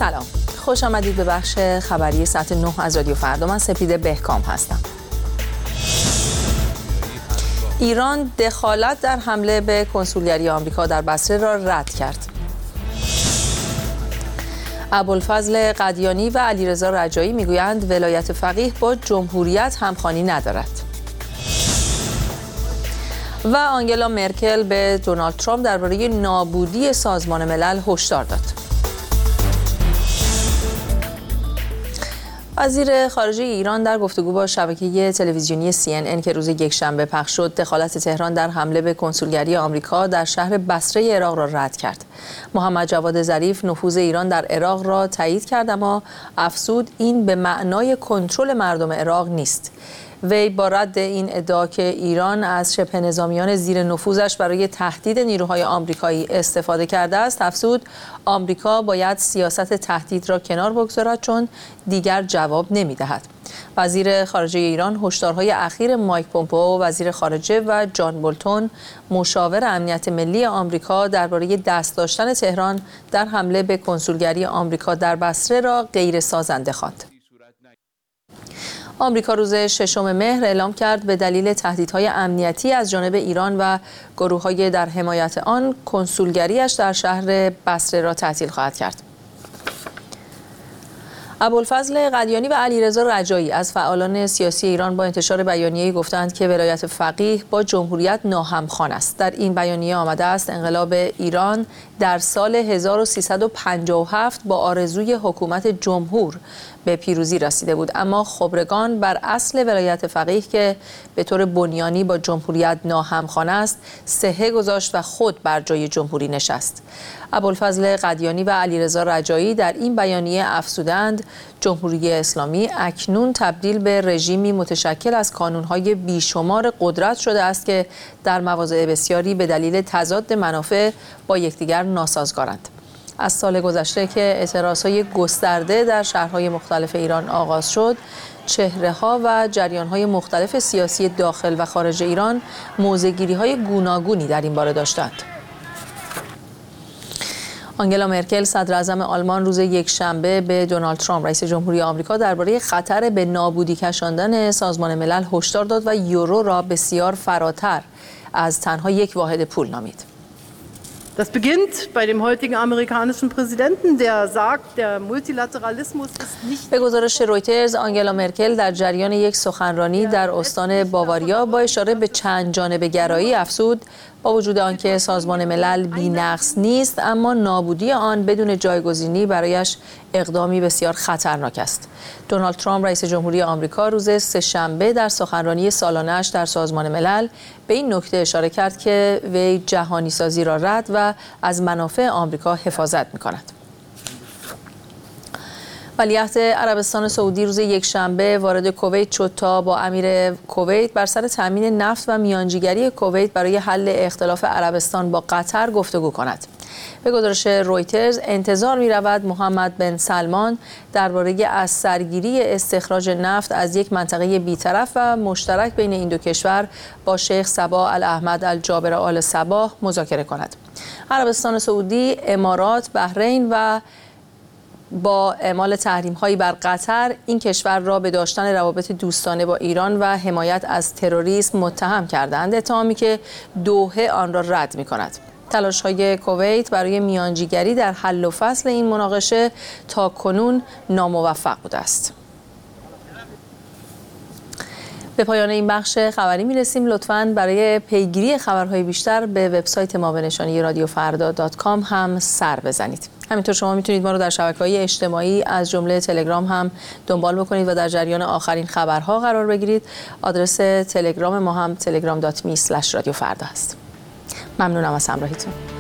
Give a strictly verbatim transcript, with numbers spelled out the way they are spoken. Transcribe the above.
سلام، خوش آمدید به بخش خبری ساعت نه از رادیو فردا. من سپیده بهکام هستم. ایران دخالت در حمله به کنسولگری آمریکا در بصره را رد کرد. ابوالفضل قدیانی و علیرضا رجایی میگویند ولایت فقیه با جمهوریت همخوانی ندارد. و آنگلا مرکل به دونالد ترامپ درباره نابودی سازمان ملل هشدار داد. وزیر خارجه ایران در گفتگو با شبکه تلویزیونی سی ان ان که روز یکشنبه پخش شد، دخالت تهران در حمله به کنسولگری آمریکا در شهر بصره عراق را رد کرد. محمد جواد ظریف نفوذ ایران در عراق را تایید کرد، اما افزود این به معنای کنترل مردم عراق نیست. وی با رد این ادعا که ایران از شبه نظامیان زیر نفوذش برای تهدید نیروهای آمریکایی استفاده کرده است، افزود آمریکا باید سیاست تهدید را کنار بگذارد چون دیگر جواب نمی‌دهد. وزیر خارجه ایران هشدارهای اخیر مایک پومپئو وزیر خارجه و جان بولتون مشاور امنیت ملی آمریکا درباره دست داشتن تهران در حمله به کنسولگری آمریکا در بصره را غیر سازنده خواند. آمریکا روز ششم مهر اعلام کرد به دلیل تهدیدهای امنیتی از جانب ایران و گروه‌های در حمایت آن، کنسولگریش در شهر بصره را تعطیل خواهد کرد. ابوالفضل قدیانی و علیرضا رجایی از فعالان سیاسی ایران با انتشار بیانیه‌ای گفتند که ولایت فقیه با جمهوریت ناهمخوان است. در این بیانیه آمده است انقلاب ایران در سال هزار و سیصد و پنجاه و هفت با آرزوی حکومت جمهور به پیروزی رسیده بود، اما خبرگان بر اصل ولایت فقیه که به طور بنیانی با جمهوریت ناهمخوان است صحه گذاشت و خود بر جای جمهوری نشست. ابوالفضل قدیانی و علیرضا رجایی در این بیانیه افزودند جمهوری اسلامی اکنون تبدیل به رژیمی متشکل از کانونهای بیشمار قدرت شده است که در مواضع بسیاری به دلیل تضاد منافع با یکدیگر ناسازگارند. از سال گذشته که اعتراضهای گسترده در شهرهای مختلف ایران آغاز شد، چهره‌ها و جریان‌های مختلف سیاسی داخل و خارج ایران موضع‌گیری‌های گوناگونی در این باره داشتند. آنگلا مرکل صدراعظم آلمان روز یکشنبه به دونالد ترامپ رئیس جمهوری آمریکا درباره خطر به نابودی کشاندن سازمان ملل هشدار داد و یورو را بسیار فراتر از تنها یک واحد پول نامید. Das beginnt bei dem heutigen amerikanischen Präsidenten, der sagt, der Multilateralismus ist nicht. به گزارش رویترز، آنگلا مرکل در جریان یک سخنرانی در استان باواریا با اشاره به چند جانبه گرایی افزود با وجود آنکه سازمان ملل بی‌نقص نیست، اما نابودی آن بدون جایگزینی برایش اقدامی بسیار خطرناک است. دونالد ترامپ رئیس جمهوری آمریکا روز سه‌شنبه در سخنرانی سالانه‌اش در سازمان ملل به این نکته اشاره کرد که وی جهانی سازی را رد و از منافع آمریکا حفاظت می‌کند. ولیعهد عربستان سعودی روز یکشنبه وارد کویت شد تا با امیر کویت بر سر تامین نفت و میانجیگری کویت برای حل اختلاف عربستان با قطر گفتگو کند. به گزارش رویترز انتظار می رود محمد بن سلمان درباره از سرگیری استخراج نفت از یک منطقه بی‌طرف و مشترک بین این دو کشور با شیخ صباح الاحمد الجابر آل صباح مذاکره کند. عربستان سعودی، امارات، بحرین و با اعمال تحریم‌هایی بر قطر این کشور را به داشتن روابط دوستانه با ایران و حمایت از تروریسم متهم کردند، اتهامی که دوحه آن را رد می‌کند. تلاش‌های کویت برای میانجیگری در حل و فصل این مناقشه تاکنون ناموفق بوده است. به پایان این بخش خبری می‌رسیم. لطفاً برای پیگیری خبرهای بیشتر به وبسایت ما به نشانی رادیو فردا دات کام هم سر بزنید. همینطور شما میتونید ما رو در شبکه‌های اجتماعی از جمله تلگرام هم دنبال بکنید و در جریان آخرین خبرها قرار بگیرید. آدرس تلگرام ما هم تلگرام دات می اسلش رادیو فردا است. ممنونم از همراهیتون.